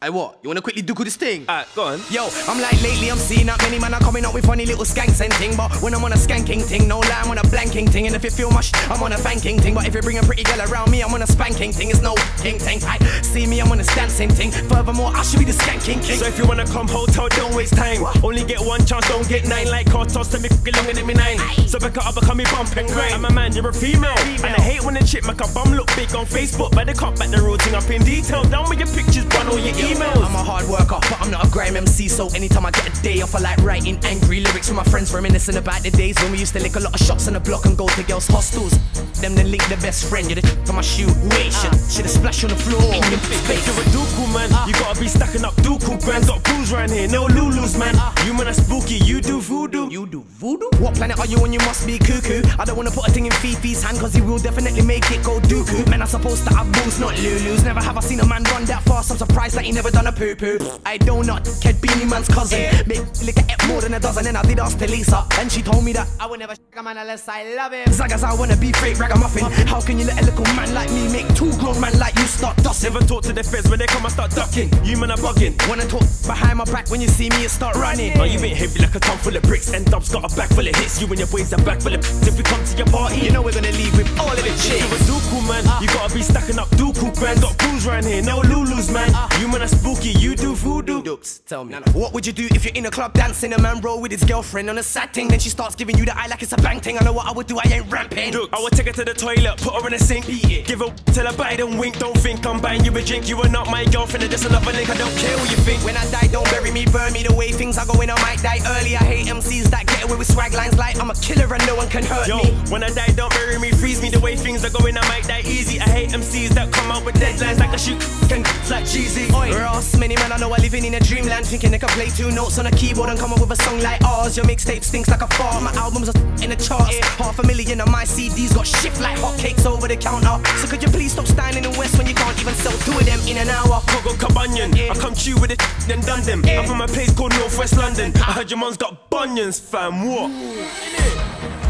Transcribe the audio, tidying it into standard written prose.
Hey, what? You wanna quickly do this thing? Go on. Yo, I'm like lately I'm seeing that many man are coming up with funny little skanks and ting. But when I'm on a skanking ting, no lie, I'm on a blanking ting. And if you feel much, I'm on a fanking ting. But if you bring a pretty girl around me, I'm on a spanking ting. It's no king ting. See me, I'm on a dancing ting. Furthermore, I should be the skanking king. So if you wanna come hotel, don't waste time. Only get one chance, don't get nine. Like cartos, tell me fucking longer than me nine. So back up, become me bump and grind. I'm a man, you're a female. And I hate when a chick make a bum look big on Facebook. But they can't back the real thing up in detail. Down with your pictures, run all your emails. I'm a hard worker, but I'm not a grime MC. So anytime I get a day off, I like writing angry lyrics with my friends, reminiscing about the days when we used to lick a lot of shots on the block and go to girls' hostels. Them then link the best friend, you're the on my shoe. Wait, should have splashed on the floor in your face. You're a ducal man, you gotta be stacking up ducal brands. Got crews round here, no Lulus man. You man are spooky, you do voodoo. You do voodoo? What planet are you on? You must be cuckoo. I don't wanna put a thing in Fifi's hand, cause he will definitely make it go dooku. Man, I'm supposed to have balls, not Lulus. Never have I seen a man run that fast, I'm surprised that he never done a poo-poo. I do not kid Beanie Man's cousin. Big lick at more than a dozen, and I did ask to Lisa, and she told me that I would never a man unless I love him. Zagas, I wanna be fake ragamuffin. How can you let a little man like me make two grown man like you start dusting? Never talk to the feds when they come and start ducking. You man are bugging. Wanna talk behind my back when you see me and start running. Now you ain't heavy like a ton full of bricks, and Dub's got a bag full of hits. You and your boys are back full of if we come to your party, you know we're gonna leave with all of the chicks. You're a ducal man, you gotta be stacking up ducal brands. Got crews round here, no Lulus man. You man are spooky, you do voodoo. Dukes, tell me, what would you do if you're in a club dancing, a man roll with his girlfriend on a sad thing, then she starts giving you the eye like it's a bang thing? I know what I would do, I ain't ramping. Duke, I would take her to the toilet, put her in a sink, give her till I bite and wink. Don't think I'm buying you a drink, you are not my girlfriend, just another link. I don't care what you think. When I die, don't bury me, burn me. The way things are going, I might die early. I hate MCs that get away with swag lines like I'm a killer and no one can hurt me. When I die, don't bury me, freeze me. The way things are going, I might die easy. I hate MCs that come out with deadlines like a shoot and like cheesy. Ross, many men I know are living in a dreamland, thinking they can play two notes on a keyboard and come up with a song like ours. Your mixtape stinks like a fart. My albums are in the charts. $500,000 of my CDs got shipped like hotcakes over the counter. So could you please stop standing in the West when you can't even sell two of them in an hour? Coco Cabanion, I come chew with it, then done them. I'm from a place called Northwest London. I heard your mom's got bunions, fam. What?